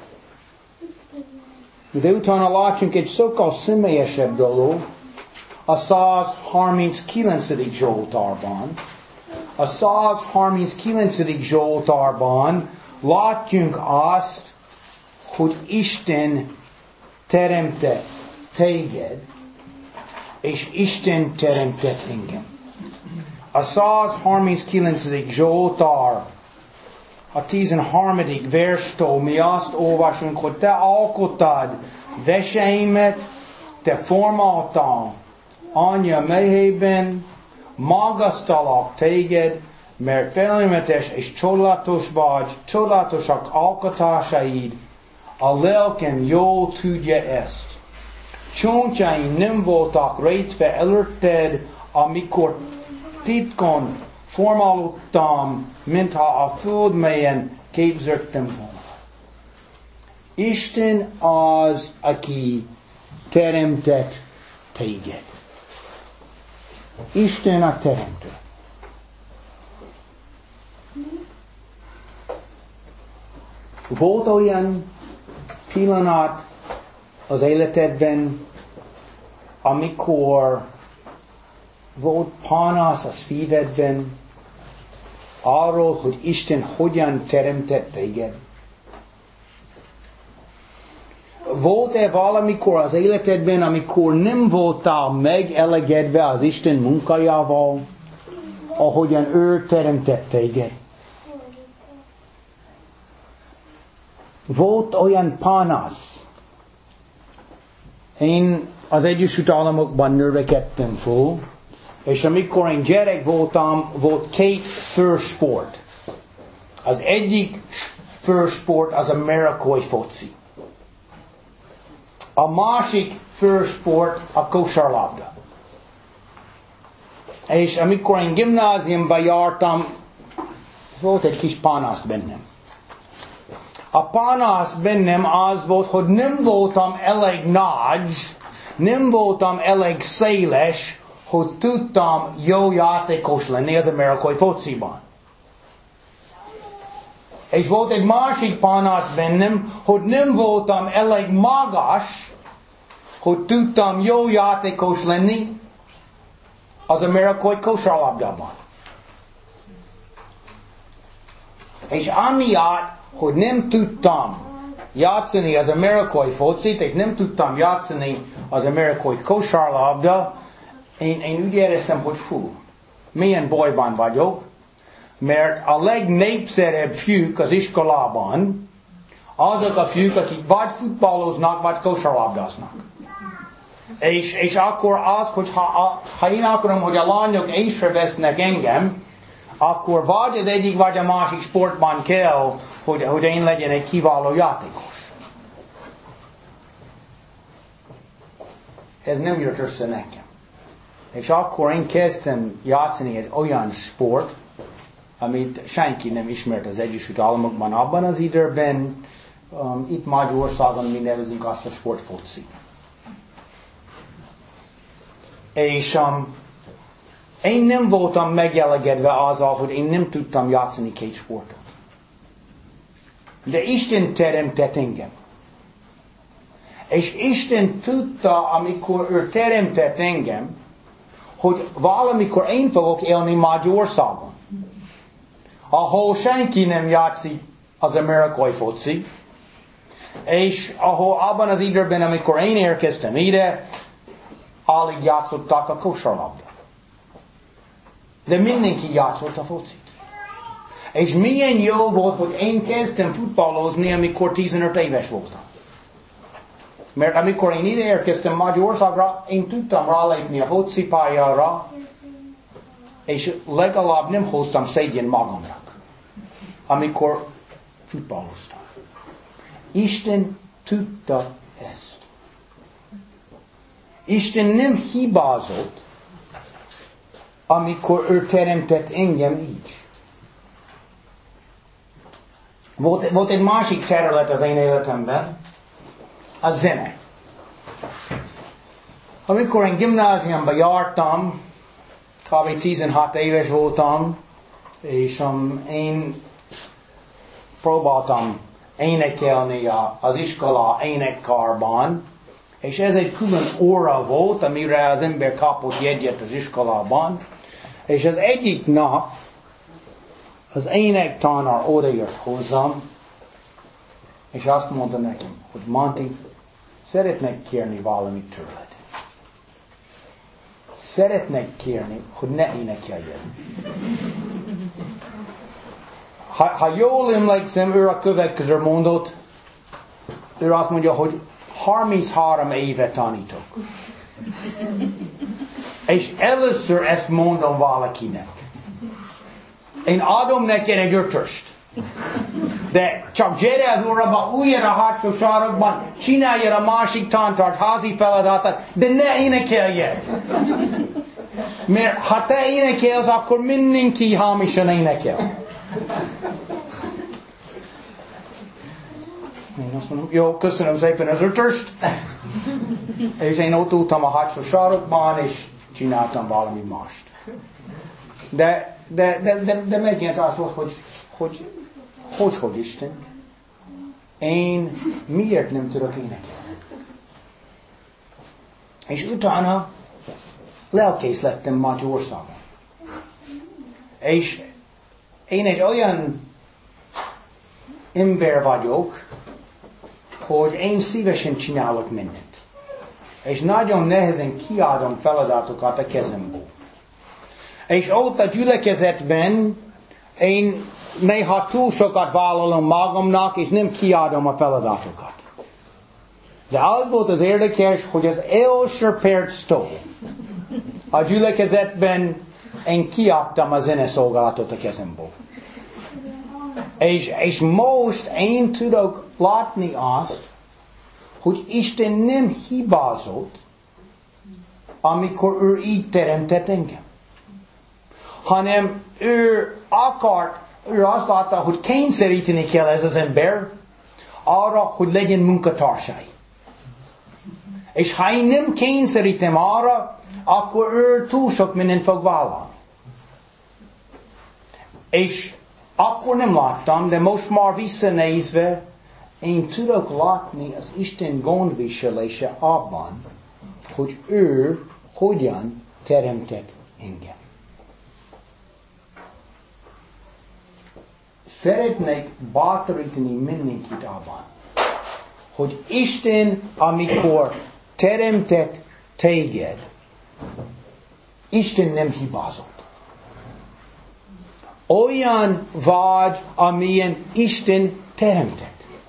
S1: De utána látjunk egy sokkal személyesebb dolog, a 139. Zsoltárban. A 139. Zsoltárban látjunk azt, hogy Isten teremtett téged, és Isten teremtett engem. A 139. Zsoltár, a 13. verstől mi azt olvasunk, hogy te alkottad veseimet, te formáltál anya méhében, magasztalak téged, mert felemetes és csodálatos vagy, csodálatosak alkotásaid, a lelkem jól tudja ezt. Csontjaim nem voltak rejtve előtted, amikor titkon formálódtam, mintha a föld mélyen képzeltem volna. Isten az, aki teremtett téged. Isten a teremtő. Volt olyan pillanat az életedben, amikor volt panasz a szívedben, arról, hogy Isten hogyan teremtett téged? Volt-e valamikor az életedben, amikor nem voltál megelégedve az Isten munkájával, ahogyan ő teremtett téged? Volt olyan panasz. Én az Egyesült Államokban növekedtem föl, és amikor én gyerek voltam, volt két fősport. Az egyik fősport az amerikai foci. A másik fősport a kosárlabda. És amikor én gimnáziumba jártam, volt egy kis panasz bennem. A panasz bennem az volt, hogy nem voltam elég nagy, nem voltam elég széles, hogy tudtam jó játékos lenni az amerikai fociban. És volt egy másik panasz bennem, hogy nem voltam elég magas, hogy tudtam jó játékos lenni az amerikai kosárlabdában. És amiatt, hogy nem tudtam játszani az amerikai focit, és nem tudtam játszani az amerikai kosárlabda, én úgy éreztem, hogy milyen bajban vagyok, mert a legnépszerűbb fiúk az iskolában azok a fiúk, akik vagy futballoznak, vagy kosárlabdáznak. És akkor az, hogy ha én akarom, hogy a lányok észrevesznek engem, akkor vagy az egyik, vagy a másik sportban kell, hogy én legyen egy kiváló játékos. Ez nem jött össze nekem. És akkor én kezdtem játszani egy olyan sport, amit senki nem ismert az Egyesült Államokban abban az időben. Itt Magyarországon mi nevezünk azt a sport foci. És én nem voltam megelégedve azzal, hogy én nem tudtam játszani két sportot. De Isten teremtett engem. És Isten tudta, amikor ő teremtett engem, hogy valamikor én fogok élni Magyarországon, ahol senki nem játszik az amerikai foci, és ahol abban az időben, amikor én érkeztem ide, alig játszottak a kosárlabda. De mindenki játszott a focit. És milyen jó volt, hogy én kezdtem futballozni, amikor 15 éves voltam. Mert amikor én ide érkeztem Magyarországra, én tudtam rálépni a focipályára, és legalább nem hoztam szégyen magamnak, amikor futballoztam. Isten tudta ezt. Isten nem hibázott, amikor ő teremtett engem így. Volt egy másik terület az én életemben, a zene. Amikor én gimnáziumba jártam, kb. 16 éves voltam, és én próbáltam énekelni az iskola énekkarban, és ez egy külön óra volt, amire az ember kapott jegyet az iskolában, és az egyik nap az énektanár odajött hozzám, és azt mondta nekem, hogy Monty, szeretnék kérni valamit tőled. Szeretnék kérni, hogy ne énekeljen. Ha jól emlékszem, ő a következő mondott, ő azt mondja, hogy 33 éve tanítok. És először ezt mondom valakinek. Én adom neked egy ötöst. De csak gyere az órába, üljél a hátsó sarokban, csinálja a másik tantart, házi feladatát, de ne énekeljen. Mert ha te énekelsz, akkor mindenki hamisan énekel. Én azt mondom, jó, köszönöm szépen az ötöst. És én ott ültem a hátsó sarokban, és csináltam valami mást. De megint az volt, hogy Isten, én miért nem tudok énekelni? És utána lelkész lettem Magyarországon. És én egy olyan ember vagyok, hogy én szívesen csinálok mindent. És nagyon nehezen kiadom feladatokat a kezemből. És ott a gyülekezetben én néha túl sokat vállalom magamnak, és nem kiadom a feladatokat. De az volt az érdekes, hogy az első perctől a gyülekezetben én kiadtam a zeneszolgálatot a kezemből. És most én tudok látni azt, hogy Isten nem hibázott, amikor ő így teremtett engem. Hanem ő azt látta, hogy kényszeríteni kell ez az ember arra, hogy legyen munkatársai. És ha én nem kényszerítem arra, akkor ő túl sok mindent fog vállalni. És akkor nem láttam, de most már visszanézve, én tudok látni az Isten gondviselése abban, hogy ő hogyan teremtett engem. Szeretnék bátorítani mindenkit abban, hogy Isten, amikor teremtett téged, Isten nem hibázott. Olyan vagy, amilyen Isten teremtett.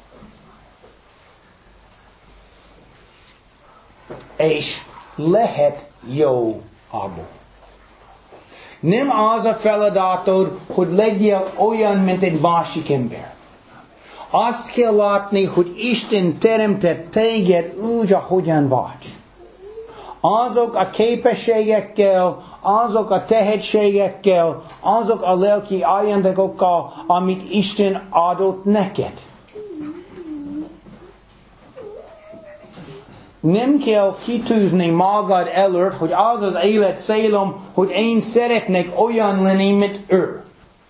S1: És lehet jó abból. Nem az a feladatod, hogy legyél olyan, mint egy másik ember. Azt kell látni, hogy Isten teremtett téged úgy, ahogyan vagy. Azok a képességekkel, azok a tehetségekkel, azok a lelki ajándékokkal, amit Isten adott neked. Nem kell kitűzni magad előtt, hogy az az élet célom, hogy én szeretnék olyan lenni, mint ő.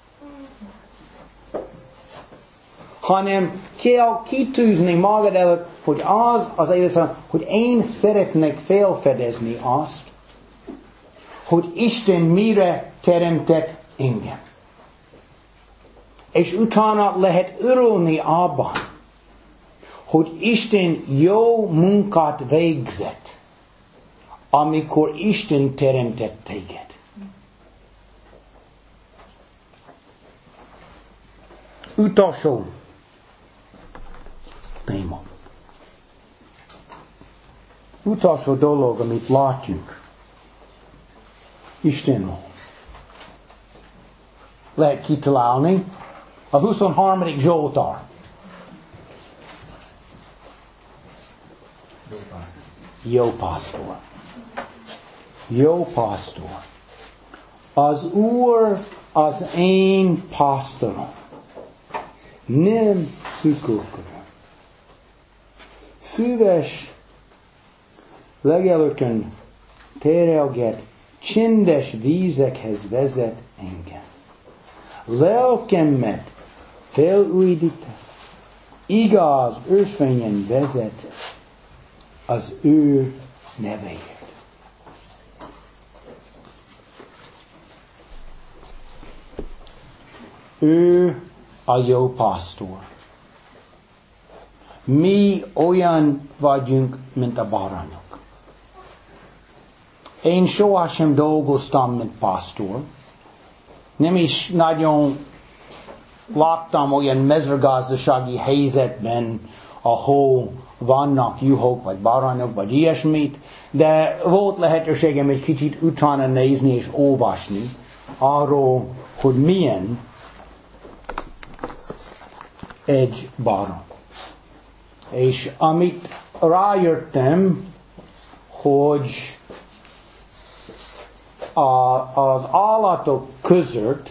S1: Hanem kell kitűzni magad előtt, hogy az élet célom, hogy én szeretnék felfedezni azt, hogy Isten mire teremtett engem. És utána lehet örülni abban, hogy Isten jó munkát végzett, amikor Isten teremtett téged. Utolsó téma. Utolsó dolog, amit látjuk Istenről. Lehet kitalálni a 23. Zsoltár. Jó pásztor. Jó pásztor. Az Úr az én pásztorom. Nem szűkölködöm. Füves legelőkön terelget, csendes vízekhez vezet engem. Lelkemet felújít, igaz ösvényen vezet az ő nevéért. Ő a jó pásztor. Mi olyan vagyunk, mint a barányok. Én sohasem dolgoztam, mint pásztor. Nem is nagyon láttam olyan mezőgazdasági helyzetben, ahol vannak juhok, vagy barányok, vagy ilyesmit, de volt lehetőségem egy kicsit utána nézni és olvasni arról, hogy milyen egy barány. És amit rájöttem, hogy az állatok között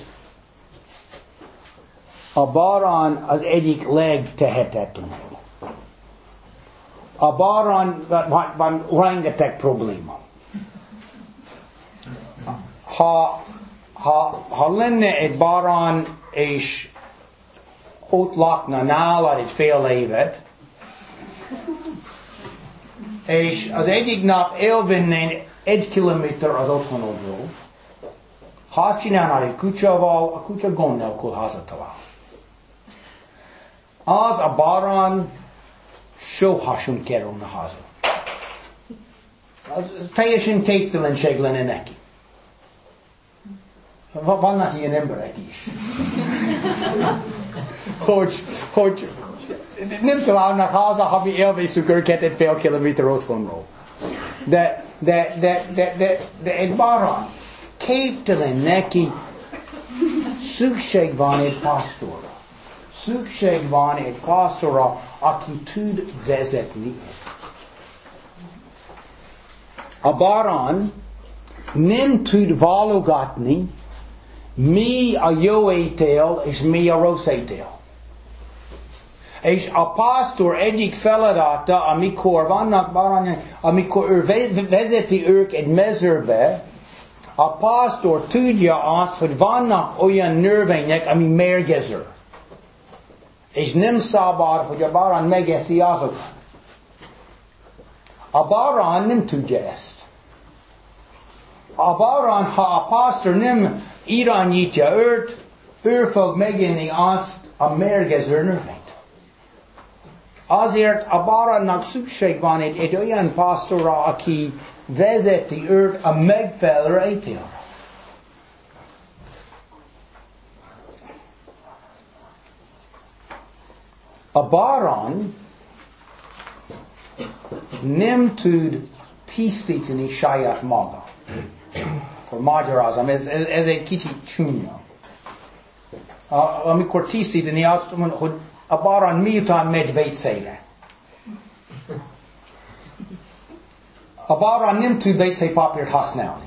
S1: a barány az egyik legtehetetlenebb. A barány van rengeteg probléma. Ha lenne egy barány, és ott lakna nálad egy fél évet, és az egyik nap elvennénk 1 kilométer az otthonodról, Ha azt csinálnál egy kutyával, a kutya gond nélkül hazatalál. Az a baran soha sem kerülne haza. Az teljesen képtelenség lenne neki. Vannak ilyen emberek is. hogy nem találnak haza, ha mi elviszük őket egy fél kilométer otthonról. De egy baran képtelen neki, szükség van egy pastorra. Szükség van egy pastorra, aki tud vezetni. A baran nem tud válogatni, mi a jó étel és mi a rossz étel. És a pastor egyik feladata, amikor vannak baranyok, amikor ő vezeti ők egy mezőbe, a pastor tudja azt, hogy vannak olyan növények, ami mérgező. És nem szabad, hogy a baran megeszi azokat. A baran nem tudja ezt. A baran, ha a pastor nem irányítja őt, ő fog megenni azt a mérgező növényt. Azért a barannak szükség van egy olyan pastorra, aki vezeti őt a megfelelő ételre. A baran nem tud tisztítani saját maga. Akkor magyarázom, ez egy kicsit csúnya. Amikor tisztítani, azt mondom, hogy a baran miután megy vécére. A baran nem tud vécépapírt használni.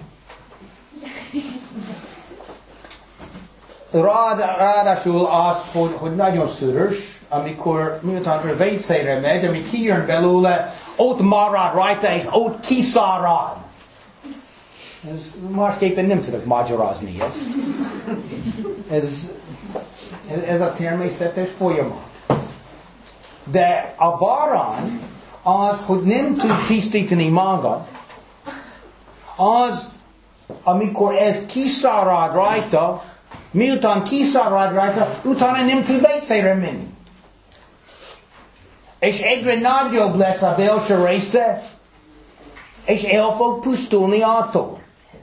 S1: Ráadásul az, hogy nagyon szörös, amikor miután ő vécére megy, ami kijön belőle, ott marad rajta, és ott kiszárad. Másképpen nem tudok magyarázni ezt. Ez a természetes folyamat. De a baran az, hogy nem tud tisztítani maga, az, amikor ez kiszárad rajta, miután kiszárad rajta, utána nem tud vécére menni. És egyre nagyobb lesz a belső része, és el fog pusztulni attól.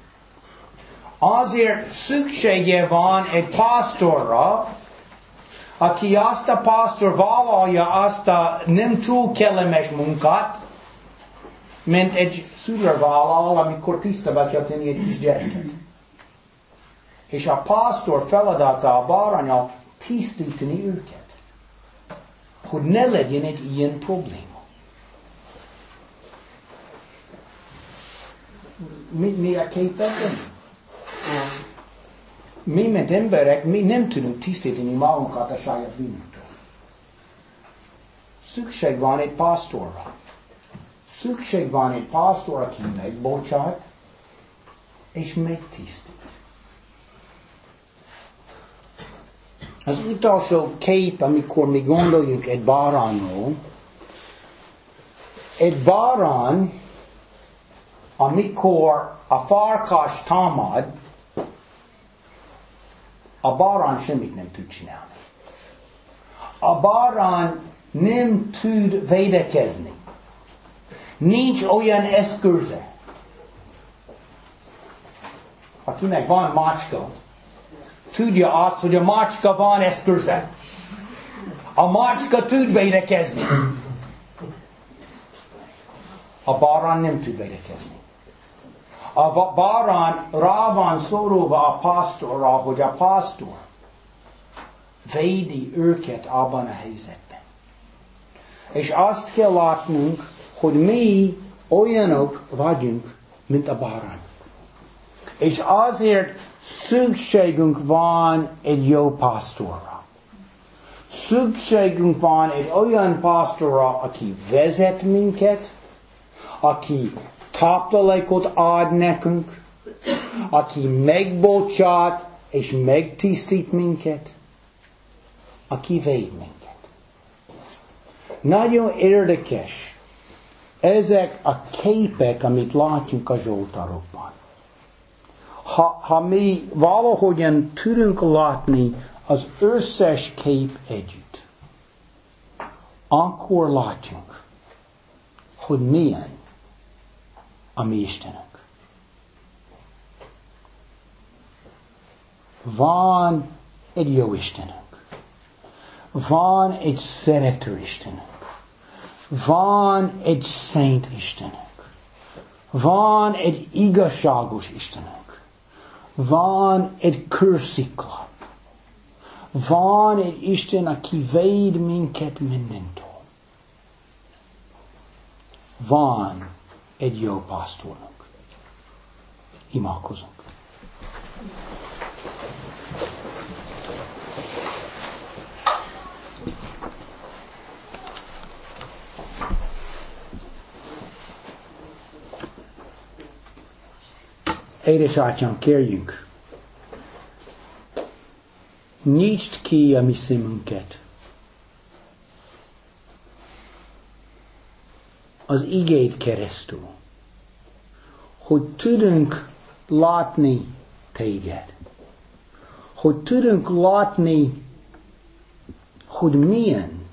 S1: Azért szüksége van egy pastorra, aki azt a pastor vállalja azt a nem túl kellemes munkát, mint egy szülő vállal, amikor tisztába kell tenni egy kis gyereket. És a pastor feladata a baranya tisztítani őket, hogy ne legyen egy ilyen probléma. Mi a kételkedünk? Mi, mint emberek, mi nem tudunk tisztítani magunkat a saját bűnünktől. Szükség van egy pastorra. Szükség van egy pastor, aki megbocsát, és megtisztít. Az utolsó kép, amikor mi gondoljunk egy baranról, egy baran, amikor a farkas támad, a baran semmit nem tud csinálni. A baran nem tud védekezni. Nincs olyan eszköze. Akinek van macska, tudja azt, hogy a macska van eszköze. A macska tud védekezni. A baran nem tud védekezni. A baran rá van szorulva a pastorra, hogy a pastor védi őket abban a helyzetben. És azt kell látnunk, hogy mi olyanok vagyunk, mint a baran. És azért szükségünk van egy jó pastorra. Szükségünk van egy olyan pastorra, aki vezet minket, aki táplálékot ad nekünk, aki megbocsát és megtisztít minket, aki véd minket. Nagyon érdekes ezek a képek, amit látjuk a Zsoltárokban. ha mi valahogyan tudunk látni az összes kép együtt, akkor látjuk, hogy milyen a mi Istenünk. Van egy jó Istenünk. Van egy szerető Istenünk. Van egy szent Istenünk. Van egy igazságos Istenünk. Van egy kőszikla. Van egy Isten, aki véd minket mindentől. Van egy jó pásztorunk. Imádkozunk. Édesatyám, kérjünk, nyisd ki a mi szemünket az igéd keresztül, hogy tudunk látni téged, hogy tudunk látni, hogy milyen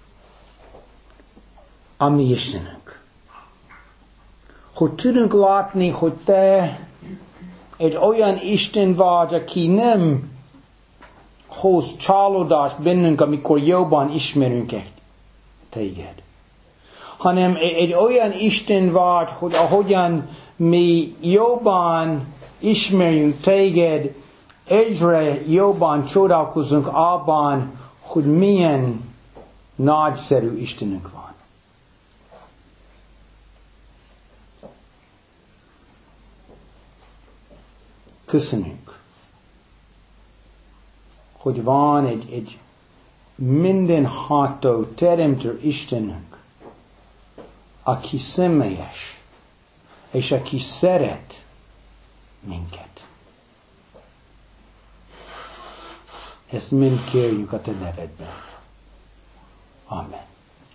S1: a mi Istenünk, hogy tudunk látni, hogy te egy olyan Isten vagy, aki nem hoz csalódást bennünk, amikor jobban ismerünk téged, hanem egy olyan Isten vagy, hogy ahogyan mi jobban ismerjünk téged, egyre jobban csodálkozunk abban, hogy milyen nagyszerű Istenünk van. Köszönjük, hogy van egy mindenható teremtő Istenünk, aki személyes, és aki szeret minket. Ezt mind kérjük a te nevedben. Amen.